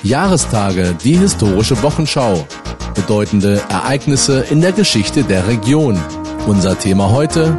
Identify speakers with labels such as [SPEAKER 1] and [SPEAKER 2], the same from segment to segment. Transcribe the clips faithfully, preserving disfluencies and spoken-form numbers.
[SPEAKER 1] Jahrestage, die historische Wochenschau. Bedeutende Ereignisse in der Geschichte der Region. Unser Thema heute: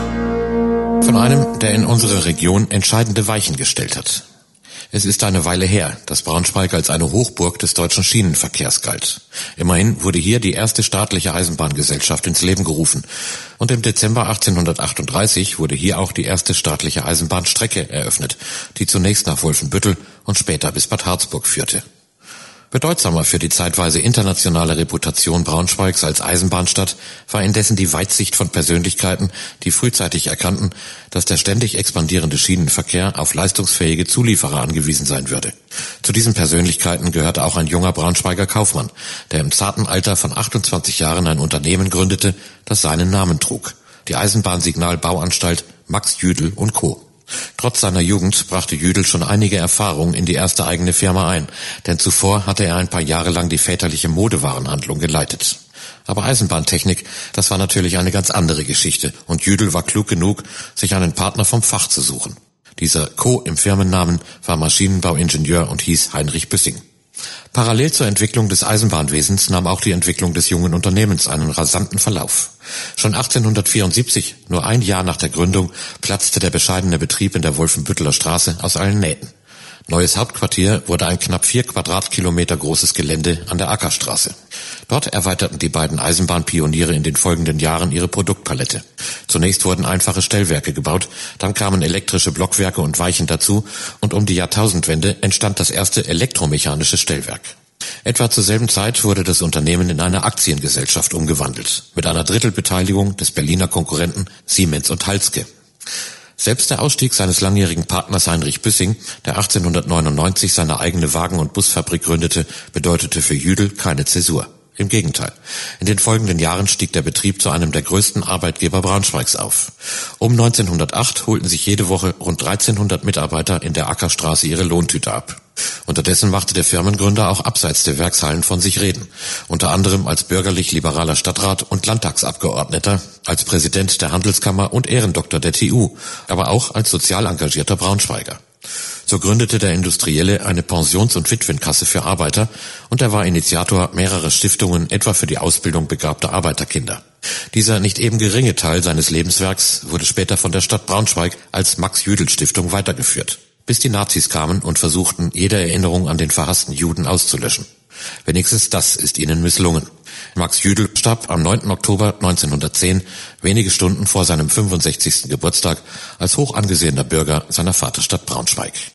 [SPEAKER 2] Von einem, der in unserer Region entscheidende Weichen gestellt hat. Es ist eine Weile her, dass Braunschweig als eine Hochburg des deutschen Schienenverkehrs galt. Immerhin wurde hier die erste staatliche Eisenbahngesellschaft ins Leben gerufen. Und im Dezember achtzehnhundertachtunddreißig wurde hier auch die erste staatliche Eisenbahnstrecke eröffnet, die zunächst nach Wolfenbüttel und später bis Bad Harzburg führte. Bedeutsamer für die zeitweise internationale Reputation Braunschweigs als Eisenbahnstadt war indessen die Weitsicht von Persönlichkeiten, die frühzeitig erkannten, dass der ständig expandierende Schienenverkehr auf leistungsfähige Zulieferer angewiesen sein würde. Zu diesen Persönlichkeiten gehörte auch ein junger Braunschweiger Kaufmann, der im zarten Alter von achtundzwanzig Jahren ein Unternehmen gründete, das seinen Namen trug: die Eisenbahnsignalbauanstalt Max Jüdel und Co. Trotz seiner Jugend brachte Jüdel schon einige Erfahrungen in die erste eigene Firma ein, denn zuvor hatte er ein paar Jahre lang die väterliche Modewarenhandlung geleitet. Aber Eisenbahntechnik, das war natürlich eine ganz andere Geschichte, und Jüdel war klug genug, sich einen Partner vom Fach zu suchen. Dieser Co. im Firmennamen war Maschinenbauingenieur und hieß Heinrich Büssing. Parallel zur Entwicklung des Eisenbahnwesens nahm auch die Entwicklung des jungen Unternehmens einen rasanten Verlauf. Schon achtzehnhundertvierundsiebzig, nur ein Jahr nach der Gründung, platzte der bescheidene Betrieb in der Wolfenbütteler Straße aus allen Nähten. Neues Hauptquartier wurde ein knapp vier Quadratkilometer großes Gelände an der Ackerstraße. Dort erweiterten die beiden Eisenbahnpioniere in den folgenden Jahren ihre Produktpalette. Zunächst wurden einfache Stellwerke gebaut, dann kamen elektrische Blockwerke und Weichen dazu, und um die Jahrtausendwende entstand das erste elektromechanische Stellwerk. Etwa zur selben Zeit wurde das Unternehmen in eine Aktiengesellschaft umgewandelt, mit einer Drittelbeteiligung des Berliner Konkurrenten Siemens und Halske. Selbst der Ausstieg seines langjährigen Partners Heinrich Büssing, der achtzehnhundertneunundneunzig seine eigene Wagen- und Busfabrik gründete, bedeutete für Jüdel keine Zäsur. Im Gegenteil. In den folgenden Jahren stieg der Betrieb zu einem der größten Arbeitgeber Braunschweigs auf. Um neunzehnhundertacht holten sich jede Woche rund dreizehnhundert Mitarbeiter in der Ackerstraße ihre Lohntüte ab. Unterdessen machte der Firmengründer auch abseits der Werkshallen von sich reden. Unter anderem als bürgerlich-liberaler Stadtrat und Landtagsabgeordneter, als Präsident der Handelskammer und Ehrendoktor der T U, aber auch als sozial engagierter Braunschweiger. So gründete der Industrielle eine Pensions- und Witwenkasse für Arbeiter, und er war Initiator mehrerer Stiftungen, etwa für die Ausbildung begabter Arbeiterkinder. Dieser nicht eben geringe Teil seines Lebenswerks wurde später von der Stadt Braunschweig als Max-Jüdel-Stiftung weitergeführt, bis die Nazis kamen und versuchten, jede Erinnerung an den verhassten Juden auszulöschen. Wenigstens das ist ihnen misslungen. Max Jüdel starb am neunten Oktober neunzehnhundertzehn, wenige Stunden vor seinem fünfundsechzigsten Geburtstag, als hoch angesehener Bürger seiner Vaterstadt Braunschweig.